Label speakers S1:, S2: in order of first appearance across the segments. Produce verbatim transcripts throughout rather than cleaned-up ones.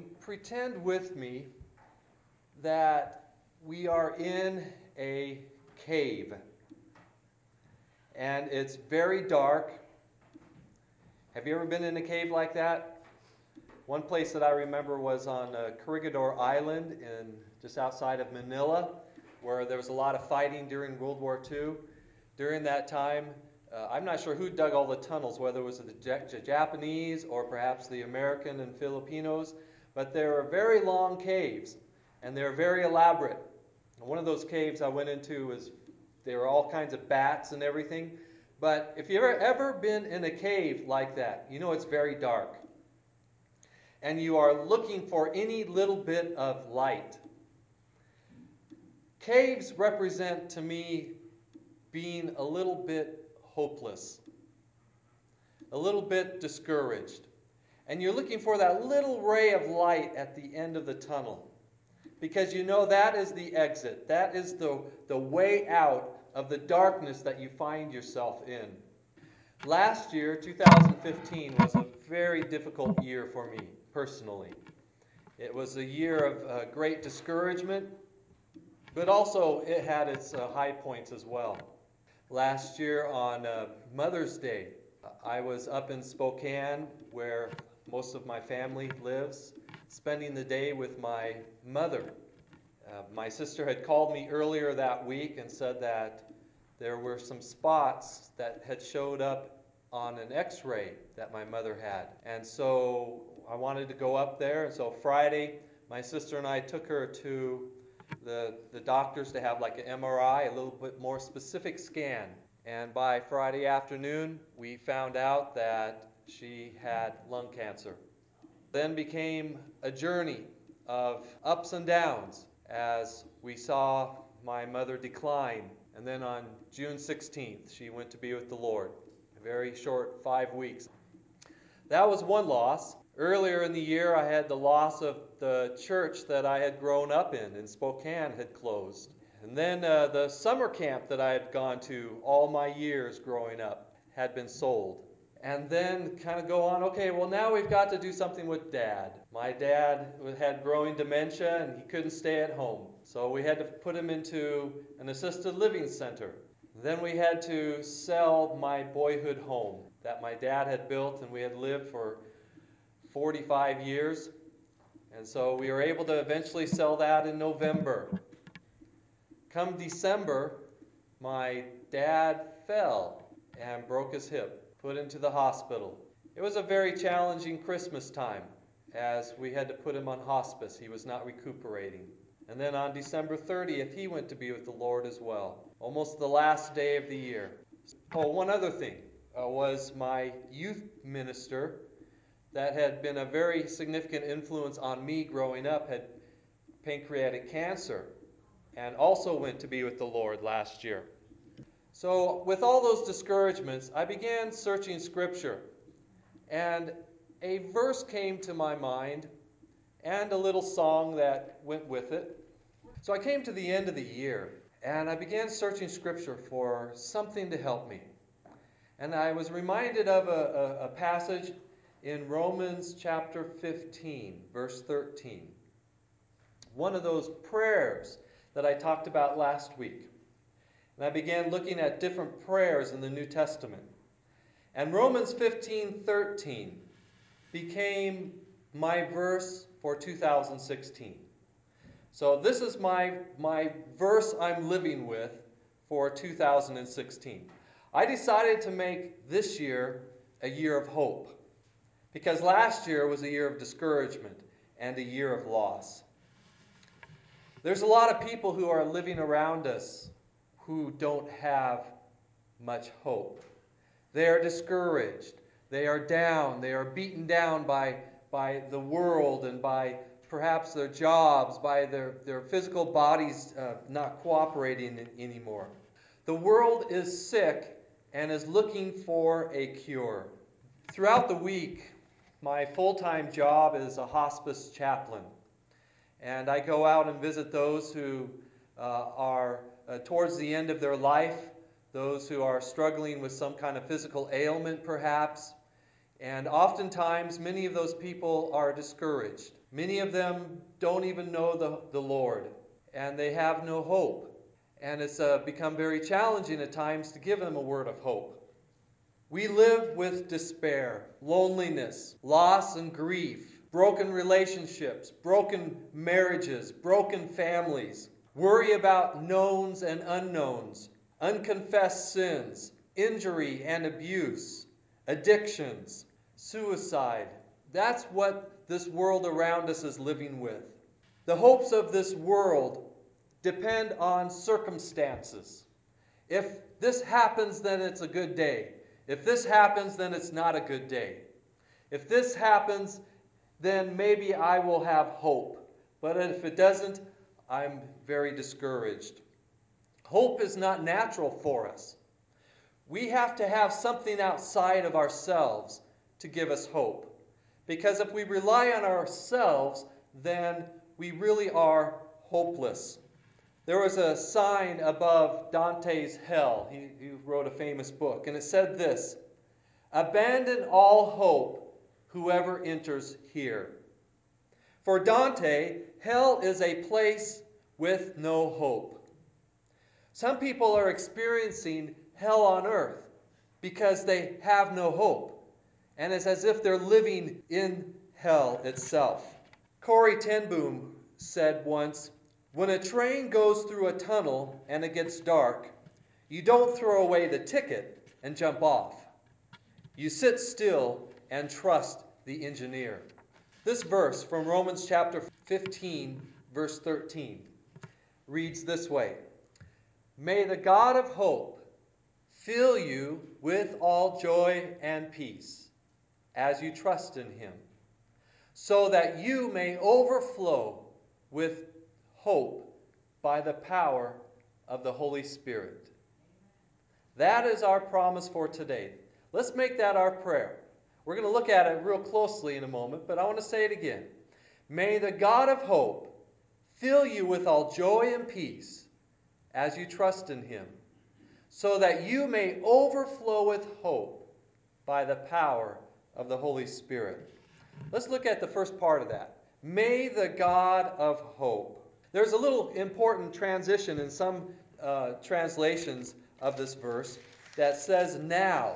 S1: morning, pretend with me that we are in a cave and it's very dark. Have you ever been in a cave like that? One place that I remember was on uh, Corregidor Island in just outside of Manila, where there was a lot of fighting during World War Two. During that time, uh, I'm not sure who dug all the tunnels, whether it was the, J- the Japanese or perhaps the American and Filipinos, but there were very long caves, and they were very elaborate. And one of those caves I went into was, there were all kinds of bats and everything. But if you've ever, ever been in a cave like that, you know it's very dark. And you are looking for any little bit of light. Caves represent to me being a little bit hopeless, a little bit discouraged. And you're looking for that little ray of light at the end of the tunnel. Because you know that is the exit. That is the, the way out of the darkness that you find yourself in. Last year, two thousand fifteen, was a very difficult year for me personally. It was a year of uh, great discouragement, but also it had its uh, high points as well. Last year on uh, Mother's Day, I was up in Spokane where most of my family lives, spending the day with my mother. Uh, my sister had called me earlier that week and said that there were some spots that had showed up on an x-ray that my mother had. And so I wanted to go up there. And so Friday, my sister and I took her to the, the doctors to have like an M R I, a little bit more specific scan. And by Friday afternoon, we found out that she had lung cancer. Then became a journey of ups and downs as we saw my mother decline. And then on June sixteenth, she went to be with the Lord. A very short five weeks. That was one loss. Earlier in the year, I had the loss of the church that I had grown up in, in Spokane, had closed. And then uh, the summer camp that I had gone to all my years growing up had been sold. And then kind of go on, okay, well now we've got to do something with Dad. My dad had growing dementia and he couldn't stay at home. So we had to put him into an assisted living center. Then we had to sell my boyhood home that my dad had built and we had lived for forty-five years. And so we were able to eventually sell that in November. Come December, my dad fell and broke his hip, put into the hospital. It was a very challenging Christmas time as we had to put him on hospice. He was not recuperating. And then on December thirtieth, he went to be with the Lord as well, almost the last day of the year. Oh, one other thing uh, was my youth minister that had been a very significant influence on me growing up had pancreatic cancer and also went to be with the Lord last year. So with all those discouragements, I began searching Scripture, and a verse came to my mind and a little song that went with it. So I came to the end of the year, and I began searching Scripture for something to help me. And I was reminded of a, a, a passage in Romans chapter fifteen, verse thirteen. One of those prayers that I talked about last week. And I began looking at different prayers in the New Testament. And Romans fifteen thirteen became my verse for two thousand sixteen. So this is my, my verse I'm living with for two thousand sixteen. I decided to make this year a year of hope, because last year was a year of discouragement and a year of loss. There's a lot of people who are living around us who don't have much hope. They are discouraged. They are down. They are beaten down by, by the world and by perhaps their jobs, by their, their physical bodies uh, not cooperating anymore. The world is sick and is looking for a cure. Throughout the week, my full-time job is a hospice chaplain. And I go out and visit those who uh, are uh, towards the end of their life, those who are struggling with some kind of physical ailment perhaps. And oftentimes, many of those people are discouraged. Many of them don't even know the, the Lord, and they have no hope. And it's uh, become very challenging at times to give them a word of hope. We live with despair, loneliness, loss and grief, broken relationships, broken marriages, broken families, worry about knowns and unknowns, unconfessed sins, injury and abuse, addictions, suicide. That's what this world around us is living with. The hopes of this world depend on circumstances. If this happens, then it's a good day. If this happens, then it's not a good day. If this happens, then maybe I will have hope. But if it doesn't, I'm very discouraged. Hope is not natural for us. We have to have something outside of ourselves to give us hope. Because if we rely on ourselves, then we really are hopeless. There was a sign above Dante's hell. He, he wrote a famous book, and it said this: "Abandon all hope, whoever enters here." For Dante, hell is a place with no hope. Some people are experiencing hell on earth because they have no hope, and it's as if they're living in hell itself. Corrie ten Boom said once, "When a train goes through a tunnel and it gets dark, you don't throw away the ticket and jump off. You sit still and trust the engineer." This verse from Romans chapter fifteen, verse thirteen, reads this way: "May the God of hope fill you with all joy and peace as you trust in him, so that you may overflow with hope by the power of the Holy Spirit." That is our promise for today. Let's make that our prayer. We're going to look at it real closely in a moment, but I want to say it again. May the God of hope fill you with all joy and peace as you trust in him, so that you may overflow with hope by the power of the Holy Spirit. Let's look at the first part of that. May the God of hope. There's a little important transition in some uh, translations of this verse that says now.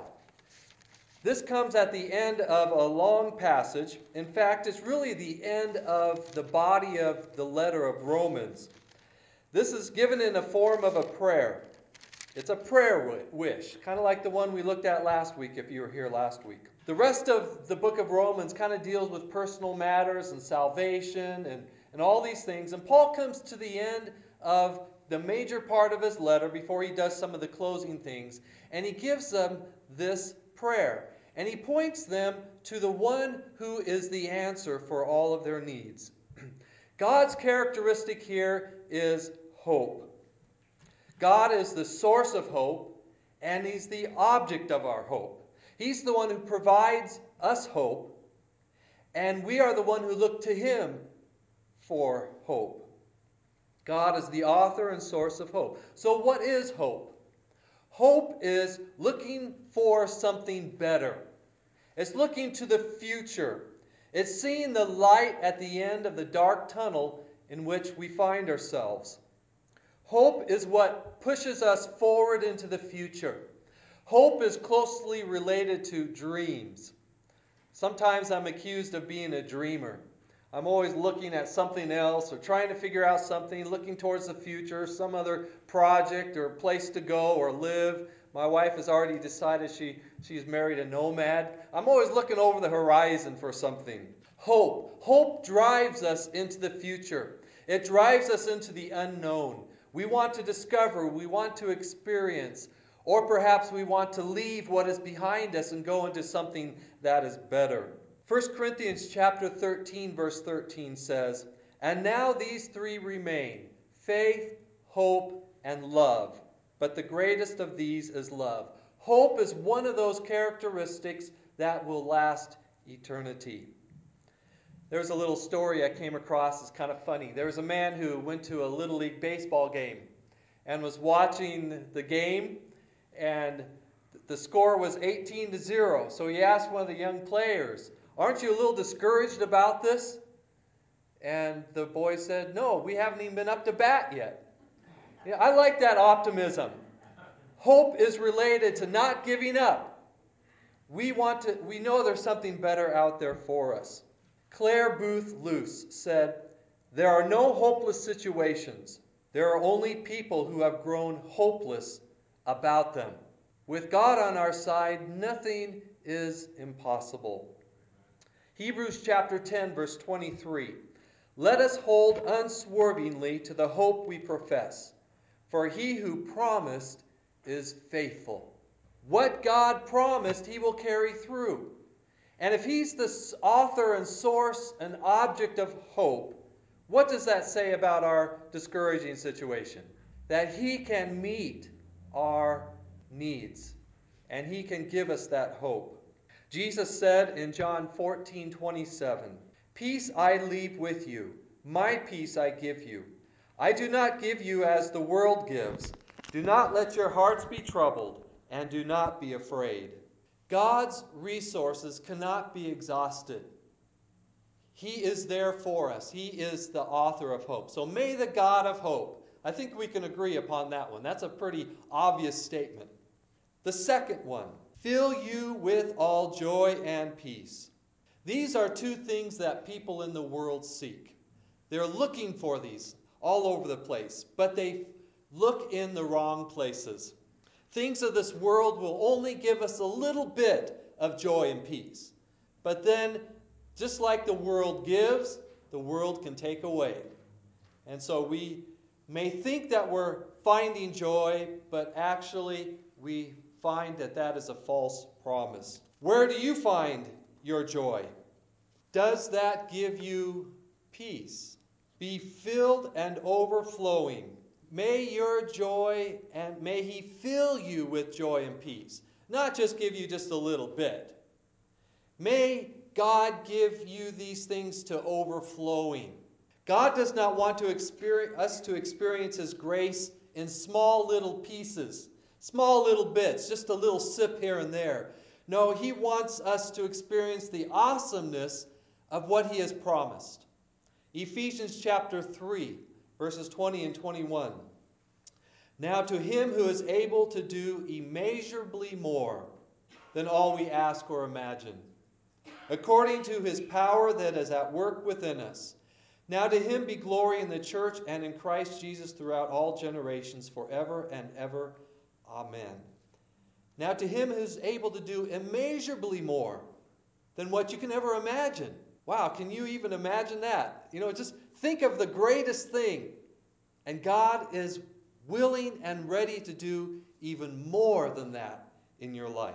S1: This comes at the end of a long passage. In fact, it's really the end of the body of the letter of Romans. This is given in the form of a prayer. It's a prayer wish, kind of like the one we looked at last week, if you were here last week. The rest of the book of Romans kind of deals with personal matters and salvation and, and all these things. And Paul comes to the end of the major part of his letter before he does some of the closing things. And he gives them this prayer. And he points them to the one who is the answer for all of their needs. God's characteristic here is hope. God is the source of hope, and he's the object of our hope. He's the one who provides us hope, and we are the one who look to him for hope. God is the author and source of hope. So what is hope? Hope is looking for something better. It's looking to the future. It's seeing the light at the end of the dark tunnel in which we find ourselves. Hope is what pushes us forward into the future. Hope is closely related to dreams. Sometimes I'm accused of being a dreamer. I'm always looking at something else or trying to figure out something, looking towards the future, some other project or place to go or live. My wife has already decided she, she's married a nomad. I'm always looking over the horizon for something. Hope. Hope drives us into the future. It drives us into the unknown. We want to discover, we want to experience, or perhaps we want to leave what is behind us and go into something that is better. First Corinthians chapter thirteen, verse thirteen says, "And now these three remain, faith, hope, and love. But the greatest of these is love." Hope is one of those characteristics that will last eternity. There's a little story I came across. It's kind of funny. There was a man who went to a Little League baseball game and was watching the game, and the score was eighteen to zero. So he asked one of the young players, "Aren't you a little discouraged about this?" And the boy said, no, we haven't even been up to bat yet. Yeah, I like that optimism. Hope is related to not giving up. We want to, we know there's something better out there for us. Claire Booth Luce said, there are no hopeless situations. There are only people who have grown hopeless about them. With God on our side, nothing is impossible. Hebrews chapter ten, verse twenty-three. Let us hold unswervingly to the hope we profess, for he who promised is faithful. What God promised, he will carry through. And if he's the author and source and object of hope, what does that say about our discouraging situation? That he can meet our needs, and he can give us that hope. Jesus said in John fourteen twenty-seven, peace I leave with you, my peace I give you. I do not give you as the world gives. Do not let your hearts be troubled, and do not be afraid. God's resources cannot be exhausted. He is there for us. He is the author of hope. So may the God of hope, I think we can agree upon that one. That's a pretty obvious statement. The second one, fill you with all joy and peace. These are two things that people in the world seek. They're looking for these all over the place, but they look in the wrong places. Things of this world will only give us a little bit of joy and peace. But then, just like the world gives, the world can take away. And so we may think that we're finding joy, but actually we find that that is a false promise. Where do you find your joy? Does that give you peace? Be filled and overflowing. May your joy, and may he fill you with joy and peace. Not just give you just a little bit. May God give you these things to overflowing. God does not want to experience, us to experience his grace in small little pieces, small little bits, just a little sip here and there. No, he wants us to experience the awesomeness of what he has promised. Ephesians chapter three, verses twenty and twenty-one. Now to him who is able to do immeasurably more than all we ask or imagine, according to his power that is at work within us. Now to him be glory in the church and in Christ Jesus throughout all generations, forever and ever. Amen. Now to him who is able to do immeasurably more than what you can ever imagine. Wow, can you even imagine that? You know, just think of the greatest thing. And God is willing and ready to do even more than that in your life.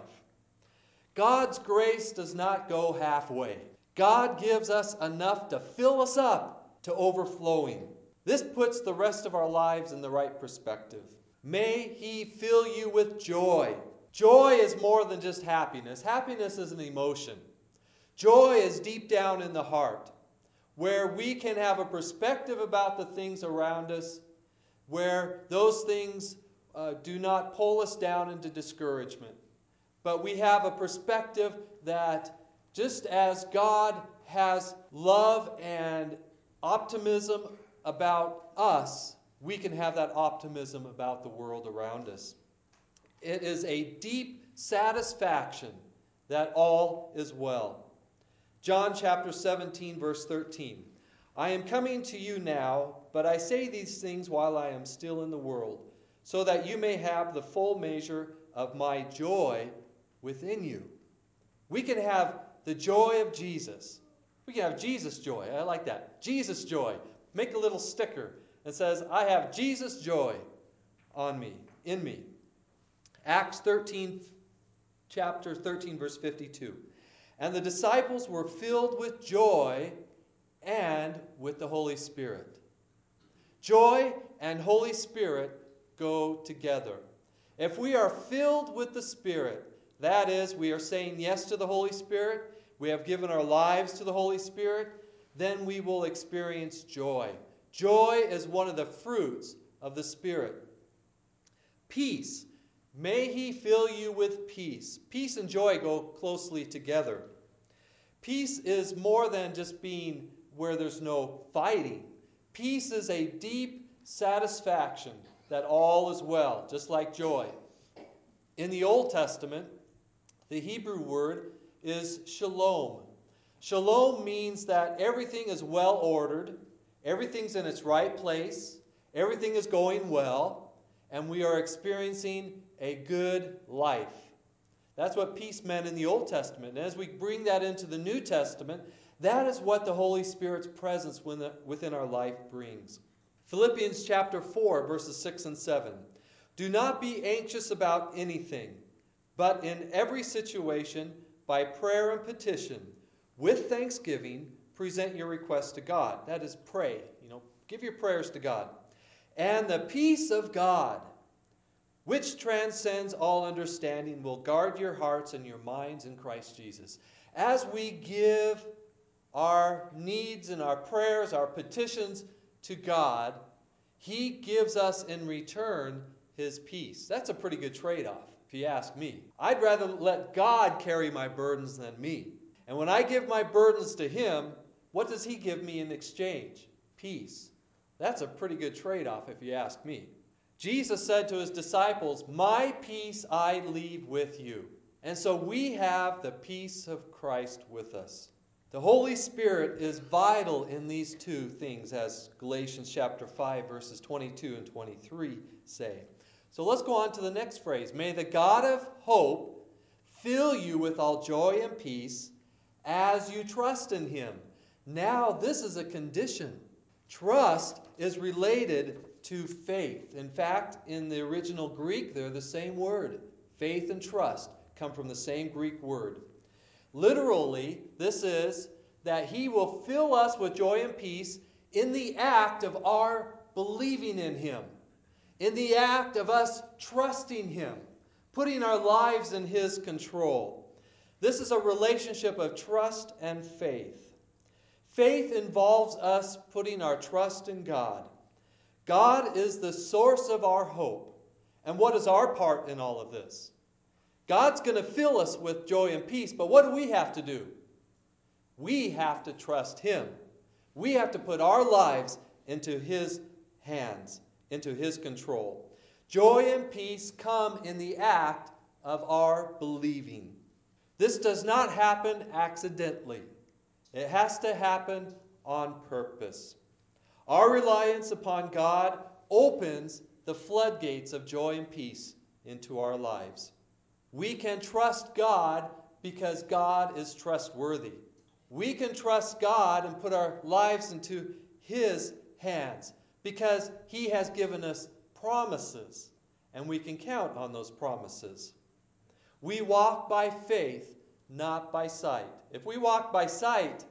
S1: God's grace does not go halfway. God gives us enough to fill us up to overflowing. This puts the rest of our lives in the right perspective. May he fill you with joy. Joy is more than just happiness. Happiness is an emotion. Joy is deep down in the heart, where we can have a perspective about the things around us, where those things uh, do not pull us down into discouragement. But we have a perspective that just as God has love and optimism about us, we can have that optimism about the world around us. It is a deep satisfaction that all is well. John chapter seventeen, verse thirteen. I am coming to you now, but I say these things while I am still in the world, so that you may have the full measure of my joy within you. We can have the joy of Jesus. We can have Jesus joy. I like that. Jesus joy. Make a little sticker that says, I have Jesus joy on me, in me. Acts thirteen, chapter thirteen, verse fifty-two. And the disciples were filled with joy and with the Holy Spirit. Joy and Holy Spirit go together. If we are filled with the Spirit, that is, we are saying yes to the Holy Spirit, we have given our lives to the Holy Spirit, then we will experience joy. Joy is one of the fruits of the Spirit. Peace. May he fill you with peace. Peace and joy go closely together. Peace is more than just being where there's no fighting. Peace is a deep satisfaction that all is well, just like joy. In the Old Testament, the Hebrew word is shalom. Shalom means that everything is well ordered, everything's in its right place, everything is going well, and we are experiencing a good life. That's what peace meant in the Old Testament. And as we bring that into the New Testament, that is what the Holy Spirit's presence within our life brings. Philippians chapter four, verses six and seven. Do not be anxious about anything, but in every situation, by prayer and petition, with thanksgiving, present your requests to God. That is, pray. You know, give your prayers to God. And the peace of God, which transcends all understanding, will guard your hearts and your minds in Christ Jesus. As we give our needs and our prayers, our petitions to God, He gives us in return His peace. That's a pretty good trade-off, if you ask me. I'd rather let God carry my burdens than me. And when I give my burdens to Him, what does He give me in exchange? Peace. That's a pretty good trade-off, if you ask me. Jesus said to His disciples, my peace I leave with you. And so we have the peace of Christ with us. The Holy Spirit is vital in these two things, as Galatians chapter five, verses twenty-two and twenty-three say. So let's go on to the next phrase. May the God of hope fill you with all joy and peace as you trust in Him. Now, this is a condition. Trust is related to faith. In fact, in the original Greek, they're the same word. Faith and trust come from the same Greek word. Literally, this is that He will fill us with joy and peace in the act of our believing in Him, in the act of us trusting Him, putting our lives in His control. This is a relationship of trust and faith. Faith involves us putting our trust in God. God is the source of our hope. And what is our part in all of this? God's going to fill us with joy and peace, but what do we have to do? We have to trust Him. We have to put our lives into His hands, into His control. Joy and peace come in the act of our believing. This does not happen accidentally. It has to happen on purpose. Our reliance upon God opens the floodgates of joy and peace into our lives. We can trust God because God is trustworthy. We can trust God and put our lives into His hands because He has given us promises, and we can count on those promises. We walk by faith, not by sight. If we walk by sight,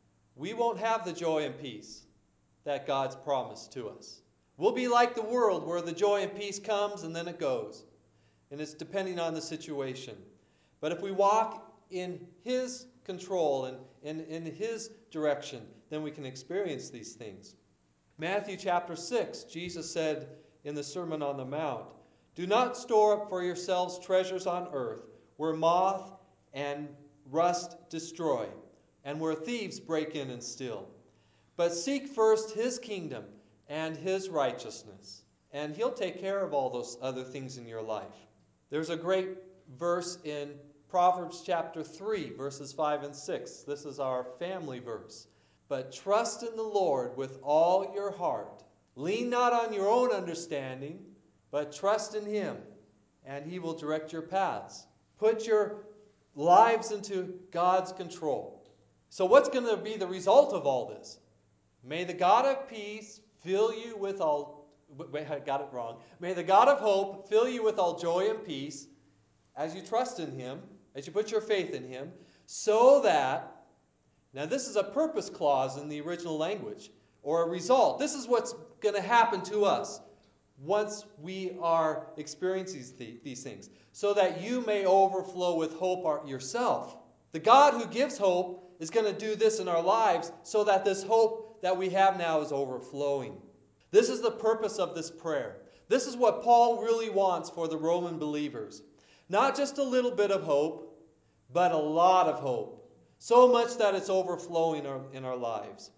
S1: we won't have the joy and peace that God's promised to us. We'll be like the world where the joy and peace comes and then it goes. And it's depending on the situation. But if we walk in His control and in, in His direction, then we can experience these things. Matthew chapter six, Jesus said in the Sermon on the Mount, do not store up for yourselves treasures on earth, where moth and rust destroy, and where thieves break in and steal. But seek first His kingdom and His righteousness, and He'll take care of all those other things in your life. There's a great verse in Proverbs chapter three, verses five and six. This is our family verse. But trust in the Lord with all your heart. Lean not on your own understanding, but trust in Him, and He will direct your paths. Put your lives into God's control. So what's going to be the result of all this? May the God of peace fill you with all... Wait, I got it wrong. May the God of hope fill you with all joy and peace as you trust in Him, as you put your faith in Him, so that... Now this is a purpose clause in the original language, or a result. This is what's going to happen to us once we are experiencing these things, so that you may overflow with hope yourself. The God who gives hope is going to do this in our lives so that this hope that we have now is overflowing. This is the purpose of this prayer. This is what Paul really wants for the Roman believers. Not just a little bit of hope, but a lot of hope. So much that it's overflowing in our lives.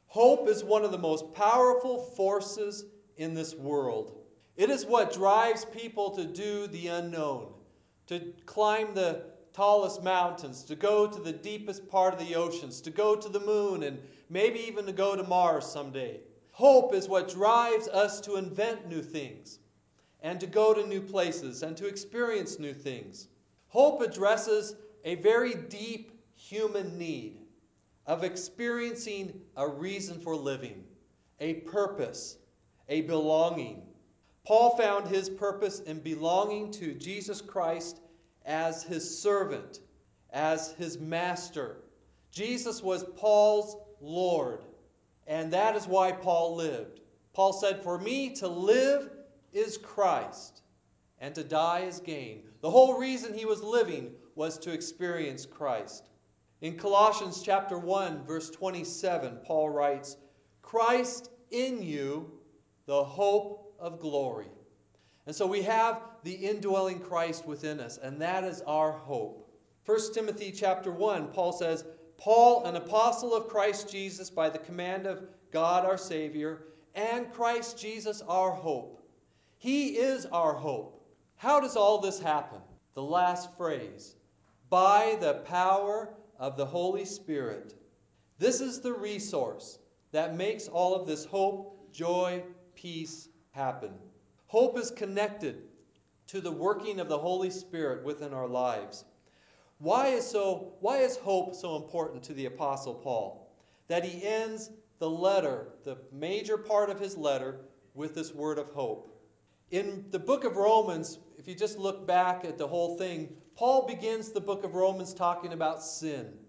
S1: Hope is one of the most powerful forces in this world. It is what drives people to do the unknown, to climb the tallest mountains, to go to the deepest part of the oceans, to go to the moon, and maybe even to go to Mars someday. Hope is what drives us to invent new things, and to go to new places, and to experience new things. Hope addresses a very deep human need of experiencing a reason for living, a purpose, a belonging. Paul found his purpose in belonging to Jesus Christ as his servant, as his master. Jesus was Paul's Lord, and that is why Paul lived. Paul said, "For me to live is Christ, and to die is gain." The whole reason he was living was to experience Christ. In Colossians chapter one, verse twenty-seven, Paul writes, "Christ in you, the hope of glory." And so we have the indwelling Christ within us, and that is our hope. First Timothy chapter one, Paul says, "Paul, an apostle of Christ Jesus, by the command of God our Savior, and Christ Jesus our hope." He is our hope. How does all this happen? The last phrase, "by the power of the Holy Spirit." This is the resource that makes all of this hope, joy, peace happen. Hope is connected to the working of the Holy Spirit within our lives. Why is so why is hope so important to the Apostle Paul? That he ends the letter, the major part of his letter, with this word of hope. In the book of Romans, if you just look back at the whole thing, Paul begins the book of Romans talking about sin.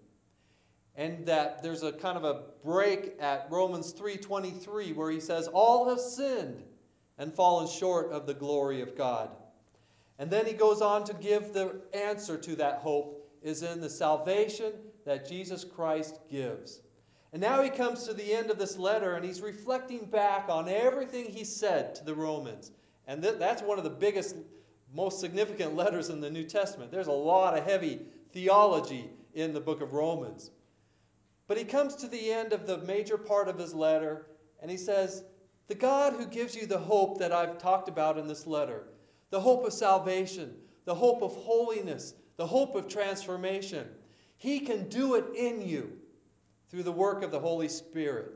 S1: And that there's a kind of a break at Romans three twenty-three where he says, "All have sinned and fallen short of the glory of God." And then he goes on to give the answer to that hope is in the salvation that Jesus Christ gives. And now he comes to the end of this letter and he's reflecting back on everything he said to the Romans. And th- that's one of the biggest, most significant letters in the New Testament. There's a lot of heavy theology in the book of Romans. But he comes to the end of the major part of his letter and he says, "The God who gives you the hope that I've talked about in this letter, the hope of salvation, the hope of holiness, the hope of transformation, He can do it in you through the work of the Holy Spirit."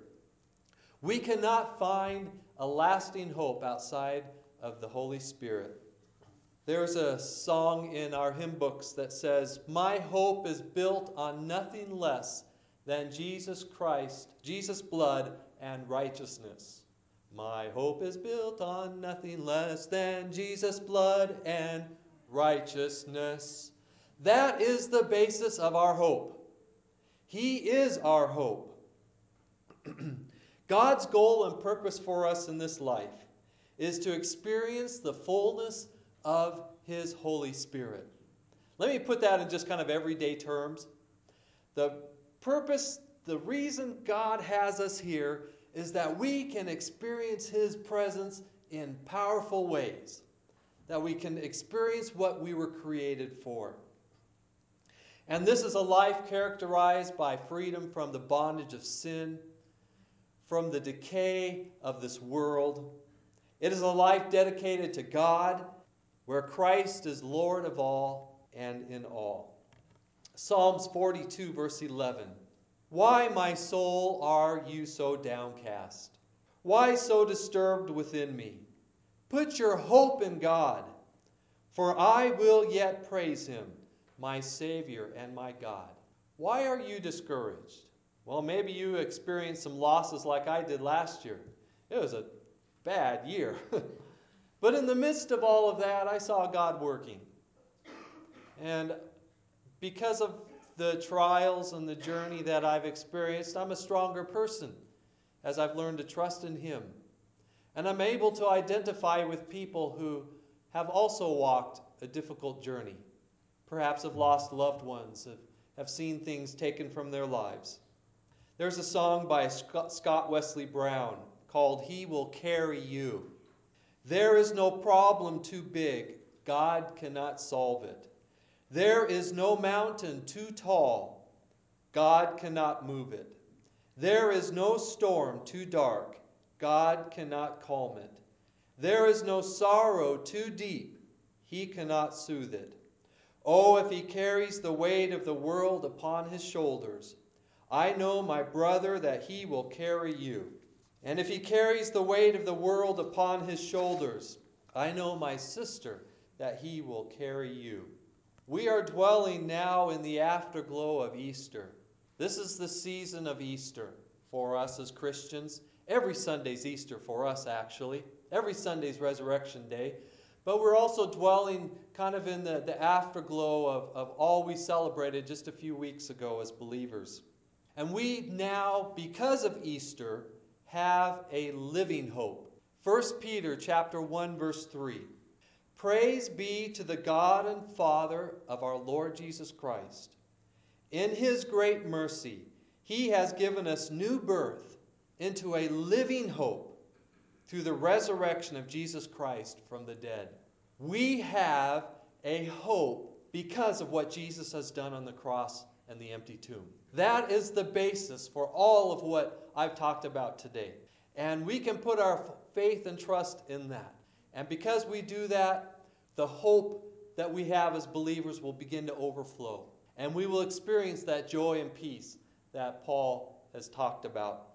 S1: We cannot find a lasting hope outside of the Holy Spirit. There's a song in our hymn books that says, "My hope is built on nothing less than Jesus Christ, Jesus' blood and righteousness." My hope is built on nothing less than Jesus' blood and righteousness. That is the basis of our hope. He is our hope. God's goal and purpose for us in this life is to experience the fullness of His Holy Spirit. Let me put that in just kind of everyday terms. The purpose, the reason God has us here is that we can experience His presence in powerful ways. That we can experience what we were created for. And this is a life characterized by freedom from the bondage of sin, from the decay of this world. It is a life dedicated to God, where Christ is Lord of all and in all. Psalms forty-two, verse eleven. "Why, my soul, are you so downcast? Why so disturbed within me? Put your hope in God, for I will yet praise Him, my Savior and my God." Why are you discouraged? Well, maybe you experienced some losses like I did last year. It was a bad year. But in the midst of all of that, I saw God working. And because of the trials and the journey that I've experienced, I'm a stronger person as I've learned to trust in Him. And I'm able to identify with people who have also walked a difficult journey. Perhaps have lost loved ones, have, have seen things taken from their lives. There's a song by Scott Wesley Brown called "He Will Carry You." There is no problem too big, God cannot solve it. There is no mountain too tall, God cannot move it. There is no storm too dark, God cannot calm it. There is no sorrow too deep, he cannot soothe it. Oh, if he carries the weight of the world upon his shoulders, I know, my brother, that he will carry you. And if he carries the weight of the world upon his shoulders, I know, my sister, that he will carry you. We are dwelling now in the afterglow of Easter. This is the season of Easter for us as Christians. Every Sunday's Easter for us, actually. Every Sunday's Resurrection Day. But we're also dwelling kind of in the, the afterglow of, of all we celebrated just a few weeks ago as believers. And we now, because of Easter, have a living hope. First Peter chapter one, verse three. Praise be to the God and Father of our Lord Jesus Christ. In his great mercy, he has given us new birth into a living hope through the resurrection of Jesus Christ from the dead. We have a hope because of what Jesus has done on the cross and the empty tomb. That is the basis for all of what I've talked about today. And we can put our faith and trust in that. And because we do that, the hope that we have as believers will begin to overflow. And we will experience that joy and peace that Paul has talked about